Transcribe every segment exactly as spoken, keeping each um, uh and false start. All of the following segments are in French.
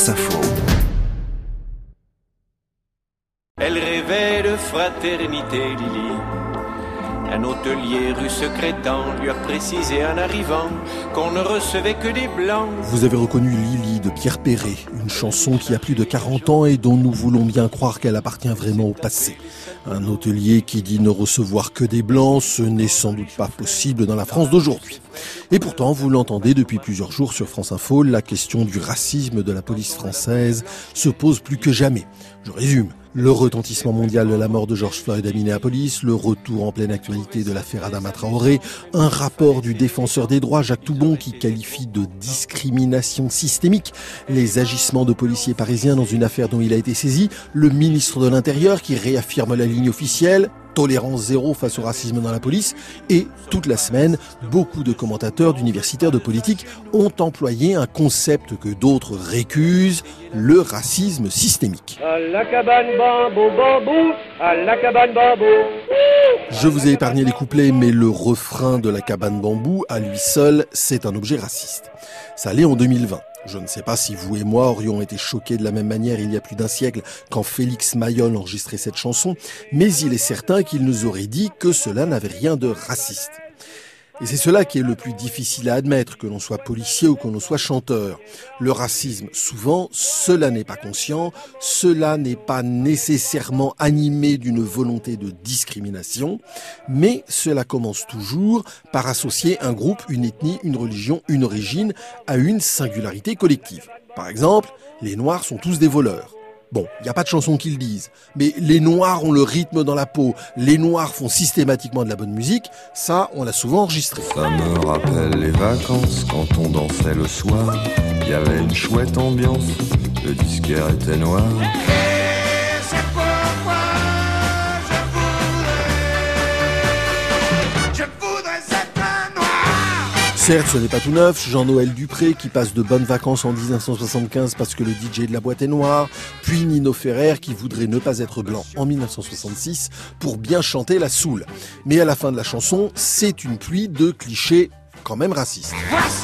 France Info. Elle rêvait de fraternité, Lily. Un hôtelier rue Secrétan lui a précisé en arrivant qu'on ne recevait que des blancs. Vous avez reconnu Lily de Pierre Perret, une chanson qui a plus de quarante ans et dont nous voulons bien croire qu'elle appartient vraiment au passé. Un hôtelier qui dit ne recevoir que des blancs, ce n'est sans doute pas possible dans la France d'aujourd'hui. Et pourtant, vous l'entendez depuis plusieurs jours sur France Info, la question du racisme de la police française se pose plus que jamais. Je résume. Le retentissement mondial de la mort de George Floyd à Minneapolis, le retour en pleine actualité de l'affaire Adama Traoré, un rapport du défenseur des droits Jacques Toubon qui qualifie de discrimination systémique les agissements de policiers parisiens dans une affaire dont il a été saisi, le ministre de l'Intérieur qui réaffirme la ligne officielle, tolérance zéro face au racisme dans la police, et toute la semaine, beaucoup de commentateurs, d'universitaires, de politiques ont employé un concept que d'autres récusent, le racisme systémique. À la cabane bambou bambou, à la cabane bambou. Je vous ai épargné les couplets, mais le refrain de la cabane bambou, à lui seul, c'est un objet raciste. Ça l'est en deux mille vingt. Je ne sais pas si vous et moi aurions été choqués de la même manière il y a plus d'un siècle quand Félix Mayol enregistrait cette chanson, mais il est certain qu'il nous aurait dit que cela n'avait rien de raciste. Et c'est cela qui est le plus difficile à admettre, que l'on soit policier ou que l'on soit chanteur. Le racisme, souvent, cela n'est pas conscient, cela n'est pas nécessairement animé d'une volonté de discrimination, mais cela commence toujours par associer un groupe, une ethnie, une religion, une origine à une singularité collective. Par exemple, les Noirs sont tous des voleurs. Bon, il n'y a pas de chanson qui le disent, mais les Noirs ont le rythme dans la peau, les Noirs font systématiquement de la bonne musique, ça, on l'a souvent enregistré. Ça me rappelle les vacances, quand on dansait le soir, il y avait une chouette ambiance, le disquaire était noir. Certes, ce n'est pas tout neuf, Jean-Noël Dupré qui passe de bonnes vacances en dix-neuf cent soixante-quinze parce que le D J de la boîte est noir, puis Nino Ferrer qui voudrait ne pas être blanc en dix-neuf cent soixante-six pour bien chanter la soul. Mais à la fin de la chanson, c'est une pluie de clichés quand même racistes.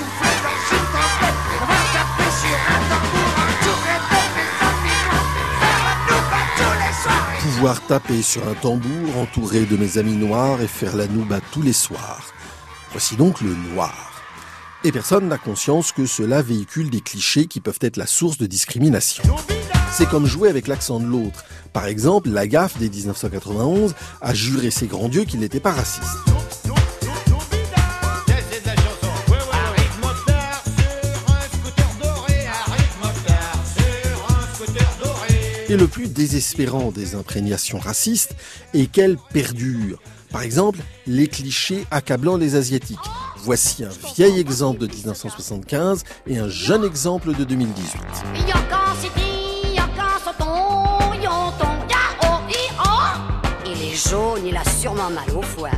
Pouvoir taper sur un tambour entouré de mes amis noirs et faire la nouba tous les soirs. Voici donc le noir. Et personne n'a conscience que cela véhicule des clichés qui peuvent être la source de discrimination. C'est comme jouer avec l'accent de l'autre. Par exemple, Lagaffe, dès dix-neuf cent quatre-vingt-onze, a juré ses grands dieux qu'il n'était pas raciste. Et le plus désespérant des imprégnations racistes est qu'elles perdurent. Par exemple, les clichés accablants des Asiatiques. Voici un vieil exemple de dix-neuf cent soixante-quinze et un jeune exemple de deux mille dix-huit. Il est jaune, il a sûrement mal au foie.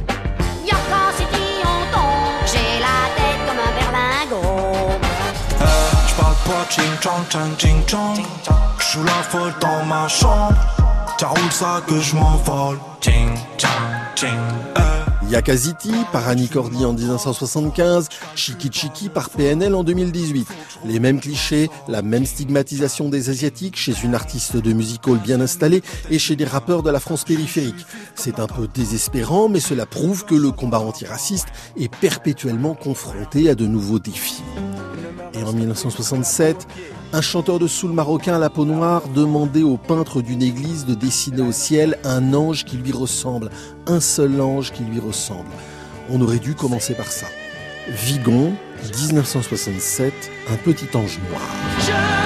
J'ai la tête comme un berlingot. Euh, j'parle pas ching-chong, ching ching-chong. J'joue la folle dans ma chambre. Ça roule ça que je m'envole. Ching-chong, ching, euh. Yakaziti par Annie Cordy en dix-neuf cent soixante-quinze, Chiki Chiki par P N L en deux mille dix-huit. Les mêmes clichés, la même stigmatisation des Asiatiques chez une artiste de music hall bien installée et chez des rappeurs de la France périphérique. C'est un peu désespérant, mais cela prouve que le combat antiraciste est perpétuellement confronté à de nouveaux défis. Et en dix-neuf cent soixante-sept, un chanteur de soul marocain à la peau noire demandait au peintre d'une église de dessiner au ciel un ange qui lui ressemble, un seul ange qui lui ressemble. On aurait dû commencer par ça. Vigon, dix-neuf cent soixante-sept, un petit ange noir. Je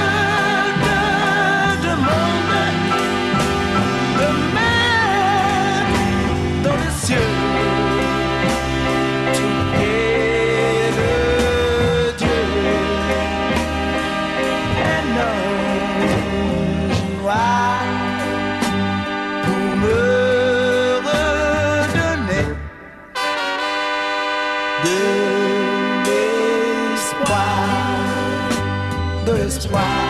te demande de mettre dans le ciel. De l'espoir, de l'espoir.